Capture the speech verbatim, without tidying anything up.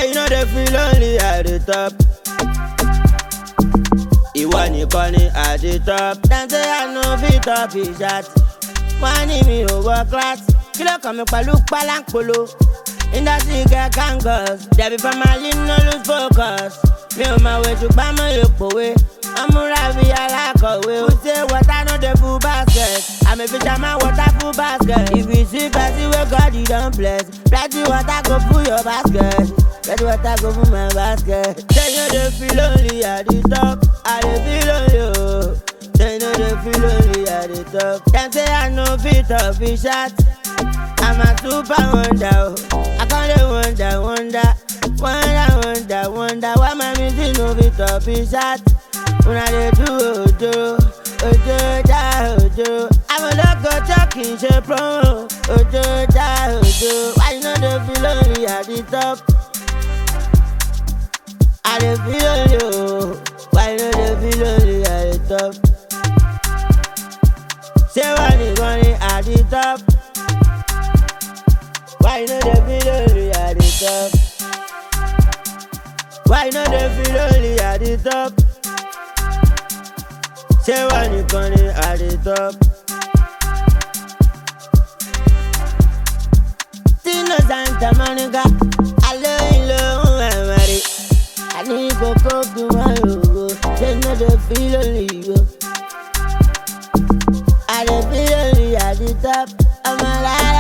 Say you know they feel lonely at the top. Ìwọ nìkan ni at the top. Dem say I no fit up his shot. Wọ́n ní mi ò wọ class. Kí ló kàn mí pẹ̀lú pálánkolo? Industry get kangas. Debi for my lean no lose focus. Mi ò máa wé ṣùgbọ́n mo lè pòwe. Amúra bí alákọ̀wé. Who say water no dey full basket? I'm a fisherman, water full basket. If you see person wey God you don bless, plenty water go full your basket. Plenty water go full my basket. Say you dey feel lonely at the top. I dey feel lonely oh. Say you dey feel lonely at the top. Dem say I no fit up his shot. I'm a super wonder oh. I can't dey wonder, wonder. Wonder, wonder, wonder. Why my music no fit up his shot? When I dey do ojo, ojo da ojo. I'm a local talking shit promo. Ojo da ojo. Why you know they feel lonely at the top? I dey feel lonely oh. Why you know they feel lonely at the top? Say when they running at the top. Why you know they feel lonely at the top? Why you know they feel lonely at the top? Say when you gonna at the top. Tino Santa Monica, I love you, love my money. I need to go to my logo. Say no they feel lonely yo. I dey feel lonely at the top. I'm alive.